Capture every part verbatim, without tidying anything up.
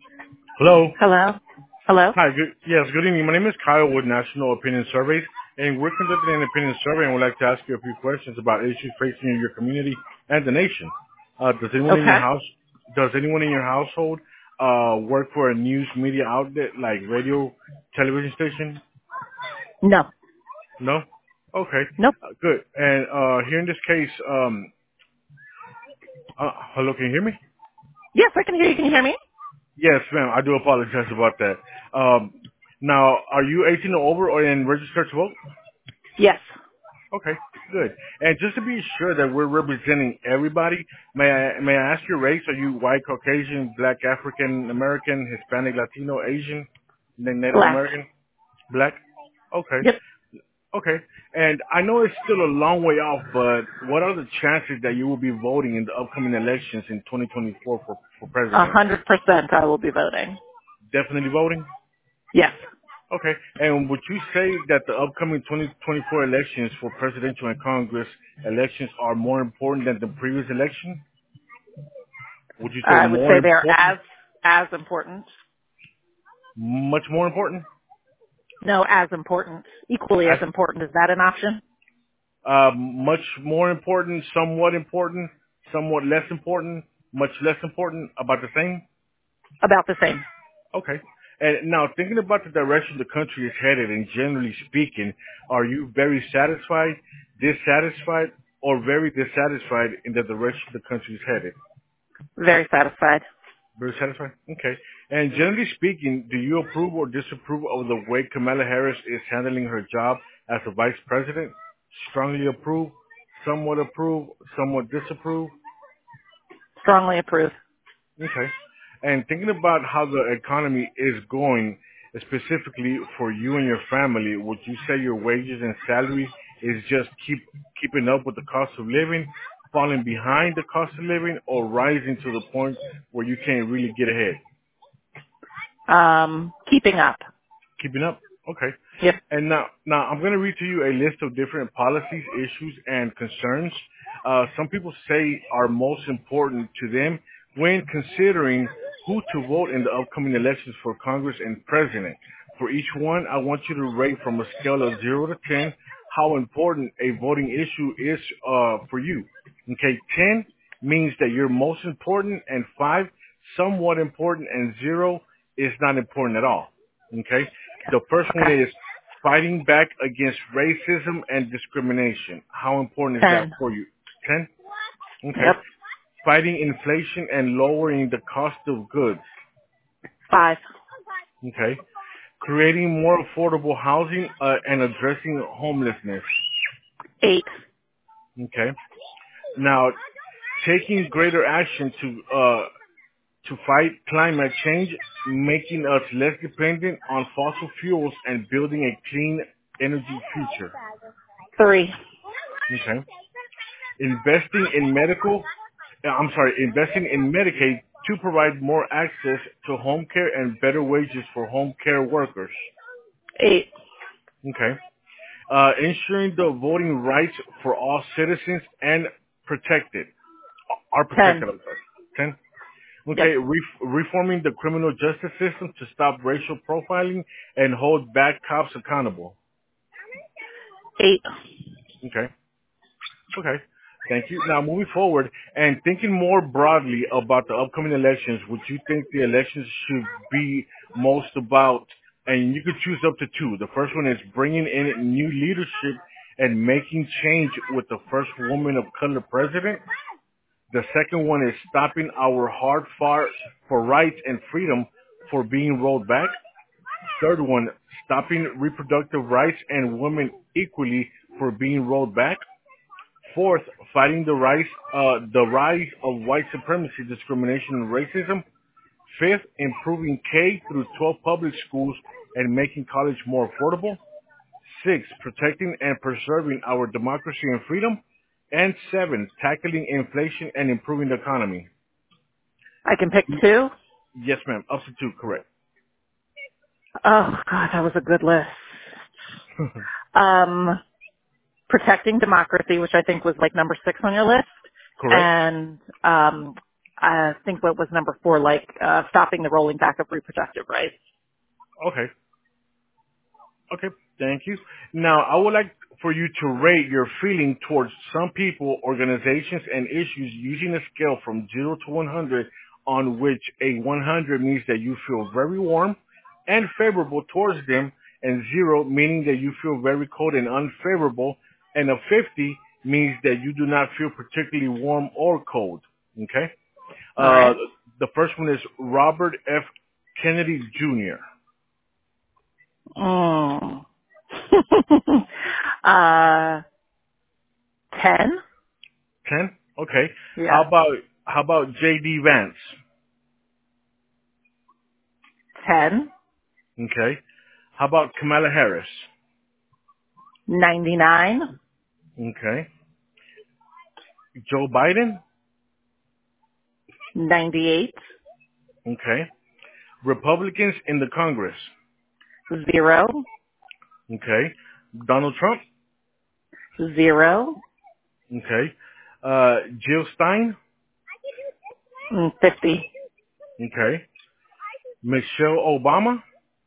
Hello. Hello? Hello? Hi. Good, yes, good evening. My name is Kyle with National Opinion Surveys, and we're conducting an opinion survey, and we'd like to ask you a few questions about issues facing your community and the nation. Uh, does anyone in your Okay. house, does anyone in your household uh, work for a news media outlet like radio, television station? No. No? Okay. Nope. Uh, good. And uh, here in this case, um, uh, hello, can you hear me? Yes, I can hear you. Can you hear me? Yes, ma'am. I do apologize about that. Um, now, are you eighteen or over or in registered to vote? Yes. Okay, good. And just to be sure that we're representing everybody, may I may I ask your race? Are you white, Caucasian, Black, African American, Hispanic, Latino, Asian, Na- Native Black. American, Black? Okay, Yep. okay. And I know it's still a long way off, but what are the chances that you will be voting in the upcoming elections in twenty twenty-four for for A president? hundred percent I will be voting. Definitely voting. Yes. Okay. And would you say that the upcoming twenty twenty-four elections for presidential and Congress elections are more important than the previous election? Would you say I would more say they're important? as, as important. Much more important? No, as important. Equally as As, important. Is that an option? uh, much more important, somewhat important, somewhat less important, much less important, about the same? About the same. Okay. And now, thinking about the direction the country is headed, and generally speaking, are you very satisfied, dissatisfied, or very dissatisfied in the direction the country is headed? Very satisfied. Very satisfied? Okay. And generally speaking, do you approve or disapprove of the way Kamala Harris is handling her job as a vice president? Strongly approve, somewhat approve, somewhat disapprove? Strongly approve. Okay. And thinking about how the economy is going, specifically for you and your family, would you say your wages and salary is just keep keeping up with the cost of living, falling behind the cost of living, or rising to the point where you can't really get ahead? Um, keeping up. Keeping up? Okay. Yep. And now, now I'm going to read to you a list of different policies, issues, and concerns. Uh, some people say are most important to them when considering who to vote in the upcoming elections for Congress and President. For each one, I want you to rate from a scale of zero to ten how important a voting issue is uh, for you. Okay, ten means that you're most important, and five somewhat important, and zero is not important at all. Okay. The first one Okay. is fighting back against racism and discrimination. How important is that ten. for you? ten? Okay. Yep. Fighting inflation and lowering the cost of goods. five. Okay. Creating more affordable housing uh, and addressing homelessness. eight. Okay. Now, taking greater action to uh, to fight climate change, making us less dependent on fossil fuels and building a clean energy future. three. Okay. Investing in medical, uh, I'm sorry, investing in Medicaid to provide more access to home care and better wages for home care workers. eight. Okay. Uh, ensuring the voting rights for all citizens and protected, are ten. protected, I'm sorry. ten. Yep. Okay, re- reforming the criminal justice system to stop racial profiling and hold bad cops accountable. eight. Okay. Okay. Thank you. Now, moving forward and thinking more broadly about the upcoming elections, would you think the elections should be most about, and you could choose up to two. The first one is bringing in new leadership and making change with the first woman of color president. The second one is stopping our hard fought for rights and freedom for being rolled back. Third one, stopping reproductive rights and women equally for being rolled back. Fourth, fighting the rise, uh, the rise of white supremacy, discrimination, and racism. Fifth, improving K through twelve public schools and making college more affordable. Six, protecting and preserving our democracy and freedom. And seven, tackling inflation and improving the economy. I can pick two. Yes, ma'am. Up to two, correct. Oh God, that was a good list. Um, protecting democracy, which I think was like number six on your list, Correct? and um, I think what was number four, like uh, stopping the rolling back of reproductive rights. Okay. Okay. Thank you. Now, I would like for you to rate your feeling towards some people, organizations, and issues using a scale from zero to one hundred, on which a one hundred means that you feel very warm and favorable towards them, and zero meaning that you feel very cold and unfavorable, and a fifty means that you do not feel particularly warm or cold. Okay? All Uh, right. the first one is Robert F. Kennedy Junior Mm. uh, ten? ten? Okay. How Yeah. about how about J D Vance? ten? Okay. How about Kamala Harris? ninety-nine? Okay. Joe Biden? ninety-eight? Okay. Republicans in the Congress? Zero? Okay. Donald Trump? Zero? Okay. Uh, Jill Stein? Mm, fifty? Okay. Michelle Obama?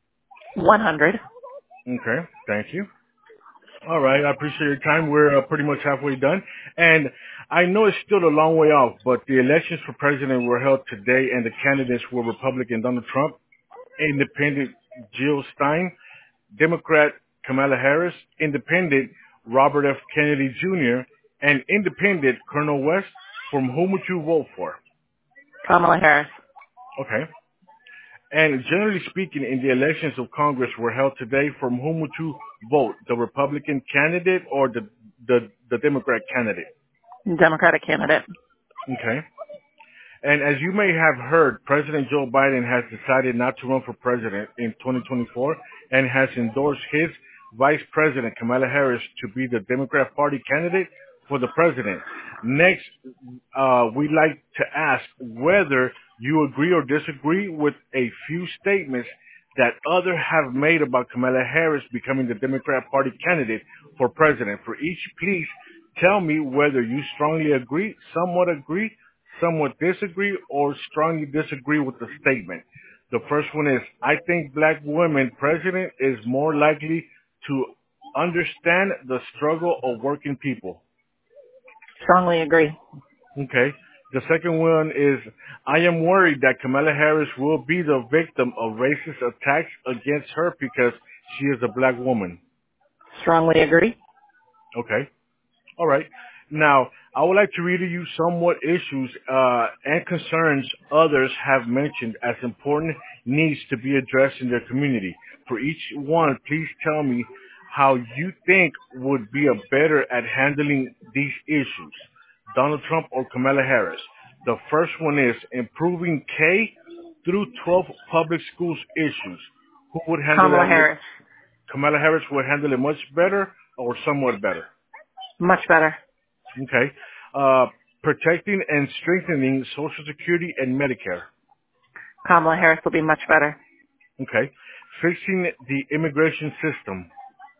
one hundred? Okay. Thank you. All right. I appreciate your time. We're uh, pretty much halfway done. And I know it's still a long way off, but the elections for president were held today, and the candidates were Republican Donald Trump, Independent Jill Stein, Democrat Kamala Harris, Independent Robert F. Kennedy Junior, and Independent Colonel West. From whom would you vote for? Kamala Harris. Okay. And generally speaking, in the elections of Congress were held today, from whom would you vote? The Republican candidate or the, the, the Democrat candidate? Democratic candidate. Okay. And as you may have heard, President Joe Biden has decided not to run for president in twenty twenty-four and has endorsed his Vice President Kamala Harris to be the Democrat Party candidate for the president. Next, uh, we'd like to ask whether you agree or disagree with a few statements that others have made about Kamala Harris becoming the Democrat Party candidate for president. For each, please tell me whether you strongly agree, somewhat agree, somewhat disagree, or strongly disagree with the statement. The first one is, I think black women president is more likely to understand the struggle of working people. Strongly agree. Okay. The second one is, I am worried that Kamala Harris will be the victim of racist attacks against her because she is a black woman. Strongly agree. Okay. All right. Now, I would like to read to you somewhat issues uh, and concerns others have mentioned as important needs to be addressed in their community. For each one, please tell me how you think would be a better at handling these issues, Donald Trump or Kamala Harris. The first one is improving K through twelve public schools issues. Who would handle Kamala that? Harris. Kamala Harris would handle it much better or somewhat better. Much better. Okay. Uh, protecting and strengthening Social Security and Medicare. Kamala Harris will be much better. Okay. Fixing the immigration system.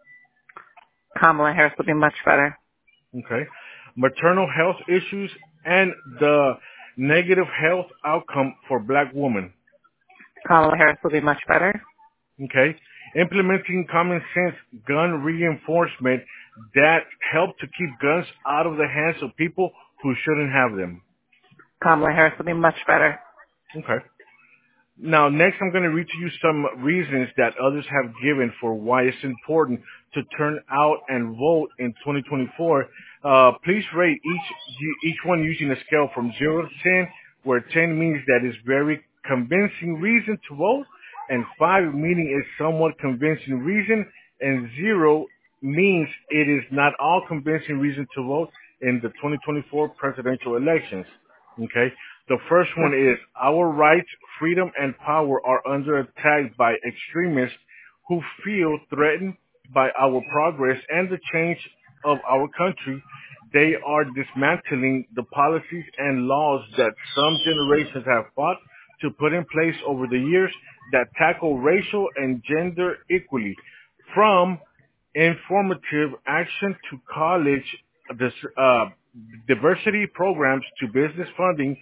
Kamala Harris will be much better. Okay. Maternal health issues and the negative health outcome for black women. Kamala Harris will be much better. Okay. Implementing common sense gun reinforcement that help to keep guns out of the hands of people who shouldn't have them. Kamala Harris will be much better. Okay. Now, next I'm going to read to you some reasons that others have given for why it's important to turn out and vote in twenty twenty-four. Uh, please rate each each one using a scale from zero to ten, where ten means that is very convincing reason to vote, and five meaning is somewhat convincing reason, and zero means it is not all convincing reason to vote in the twenty twenty-four presidential elections. Okay? The first one is our rights, freedom, and power are under attack by extremists who feel threatened by our progress and the change of our country. They are dismantling the policies and laws that some generations have fought to put in place over the years that tackle racial and gender equity, from informative action to college dis- uh, diversity programs to business funding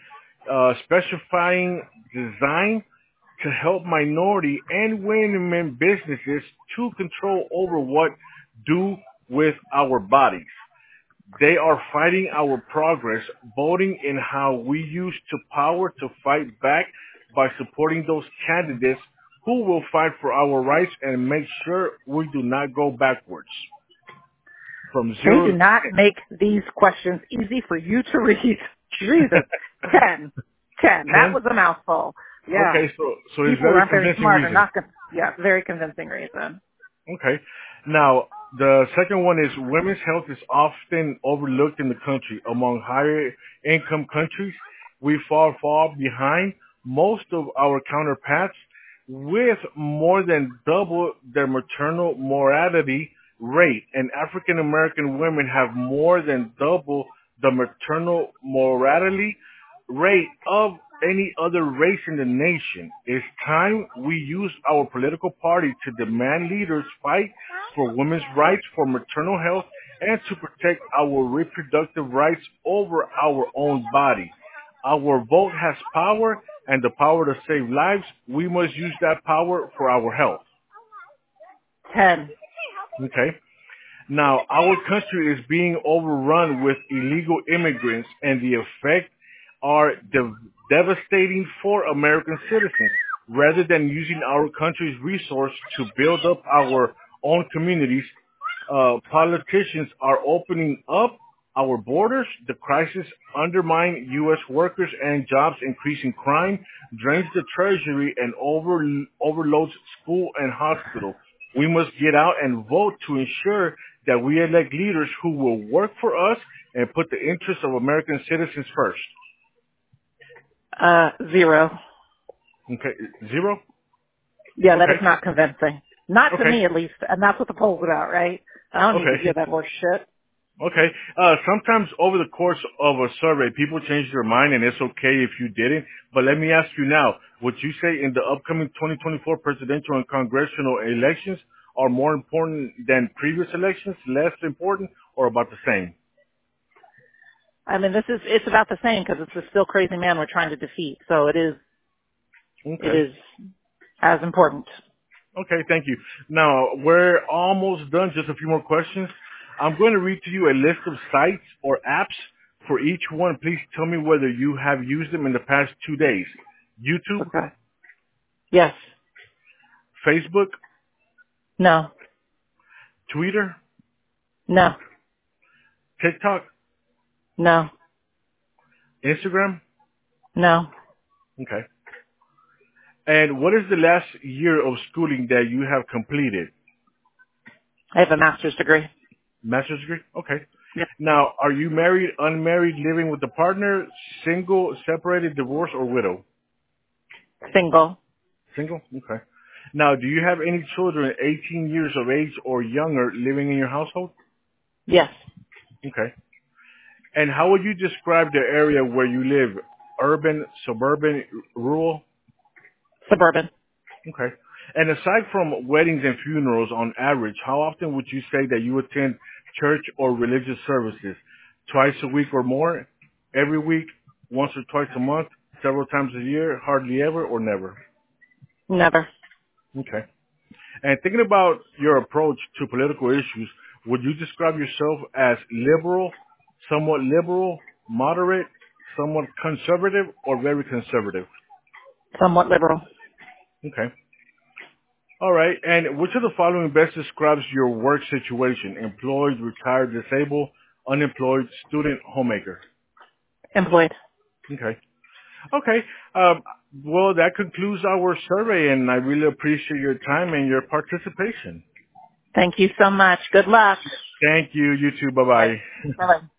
uh, specifying design to help minority and women businesses to control over what do with our bodies. They are fighting our progress, voting in how we use to power to fight back by supporting those candidates who will fight for our rights and make sure we do not go backwards. From They zero do to not make these questions easy for you to read. Jesus. Ten. Ten. That ten. was a mouthful. Yeah. Okay, so so it's People who very aren't very convincing smart are reason. not going to, yeah, very convincing reason. Okay. Now, the second one is women's health is often overlooked in the country. Among higher income countries, we fall far behind most of our counterparts with more than double their maternal mortality rate. And African American women have more than double the maternal mortality rate of any other race in the nation. It's time we use our political party to demand leaders fight for women's rights, for maternal health, and to protect our reproductive rights over our own body. Our vote has power and the power to save lives. We must use that power for our health. Ten. Okay? Now, our country is being overrun with illegal immigrants, and the effect are de- devastating for American citizens. Rather than using our country's resource to build up our own communities, uh, politicians are opening up our borders. The crisis undermines U S workers and jobs, increasing crime, drains the treasury, and over, overloads school and hospital. We must get out and vote to ensure that we elect leaders who will work for us and put the interests of American citizens first. Uh, zero. Okay, zero? Yeah, that is Okay, not convincing. Not to okay, me, at least, and that's what the poll's about, right? I don't need to okay, hear that horse shit. okay. Uh, sometimes over the course of a survey, people change their mind, and it's okay if you didn't. But let me ask you now, would you say in the upcoming twenty twenty-four presidential and congressional elections are more important than previous elections, less important, or about the same? I mean, this is, it's about the same because it's a still crazy man we're trying to defeat. So it is, it Okay. is as important. Okay, thank you. Now, we're almost done. Just a few more questions. I'm going to read to you a list of sites or apps. For each one, please tell me whether you have used them in the past two days. YouTube, Okay. Yes. Facebook, No. Twitter, No. TikTok, No. Instagram. No. Okay. And what is the last year of schooling that you have completed? I have a master's degree. Master's degree? Okay. Yep. Now, are you married, unmarried, living with a partner, single, separated, divorced, or widow? Single. Single? Okay. Now, do you have any children eighteen years of age or younger living in your household? Yes. Okay. And how would you describe the area where you live? Urban, suburban, rural? Suburban. Okay. And aside from weddings and funerals on average, how often would you say that you attend church or religious services? Twice a week or more? Every week? Once or twice a month? Several times a year? Hardly ever or never? Never. Okay. And thinking about your approach to political issues, would you describe yourself as liberal, somewhat liberal, moderate, somewhat conservative, or very conservative? Somewhat liberal. Okay. All right. And which of the following best describes your work situation? Employed, retired, disabled, unemployed, student, homemaker. Employed. Okay. Okay. Um, well, that concludes our survey, and I really appreciate your time and your participation. Thank you so much. Good luck. Thank you. You too. Bye. Bye-bye. Bye-bye.